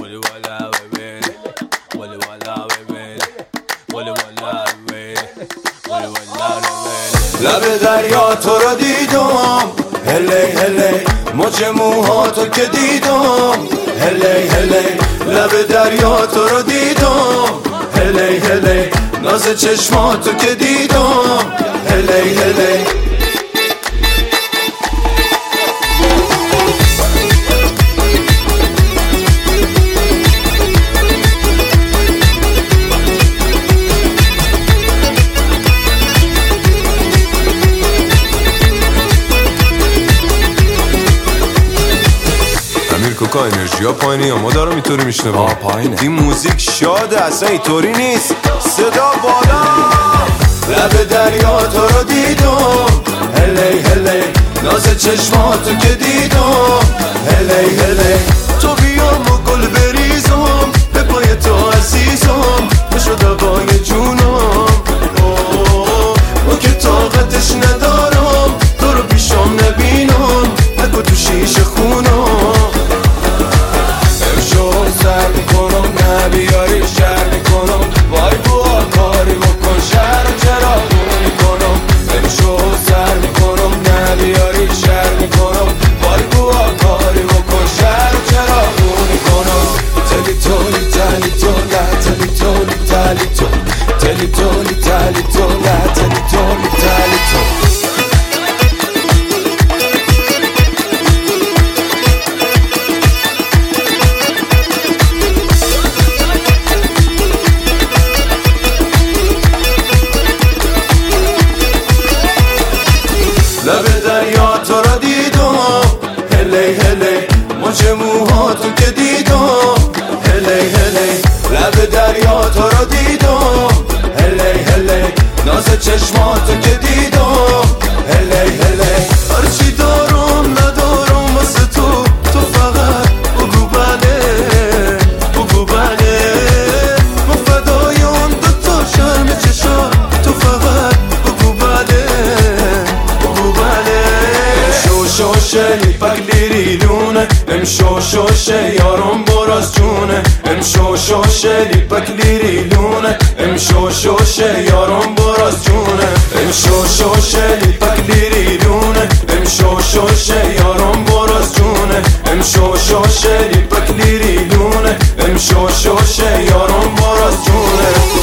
ولی والا ببین ولی والا ببین ولی والا ببین ولی والا ببین لب دریا تو رو دیدم هلی هلی مچ موهاتو که دیدم هلی هلی لب دریا تو رو دیدم هلی هلی ناز چشماتو که دیدم هلی هلی کوکا انرژی ها پایینه یا ما دارم اینطوری میشنویم؟ پایینه. این موزیک شاده اصلا اینطوری نیست. صدا بالا. لب دریا تو رو دیدم هلی هلی ناز چشماتو که دیدم هلی هلی تو بیام و گل بریزم به پای تو عزیزم بشو دوای جونم او که طاقتش ندارم تو رو پیشم نبینم نگو تو شیشه خونم سر میکنم نبیاری شر میکنم وای بوا کاری بکن شر چراغون میکنم امشو سر میکنم نبیاری شر میکنم وای بوا کاری بکن شر چراغون میکنم تلی تولی تلی تو نه تلی تولی تلی تو تلی تولی تلی تو نه تلی تولی تلی تو لب دریا تو رو دیدم هلی هلی مچ موهاتو که دیدم هلی هلی لب دریا تو رو دیدم هلی هلی ناز چشماتو که دیدم هلی هلی هرچی دارم ندارم واسه تو تو فقط بگو بله بگو بله من فدای اون دوتا شرم چشا تو فقط بگو بله شوشه لیپک لیری لونه ام شوشه یارم براز جونه ام شوشه لیپک لیری لونه ام شوشه یارم براز جونه ام شوشه لیپک لیری لونه ام شوشه یارم براز جونه ام شوشه لیپک لیری لونه ام شوشه یارم براز جونه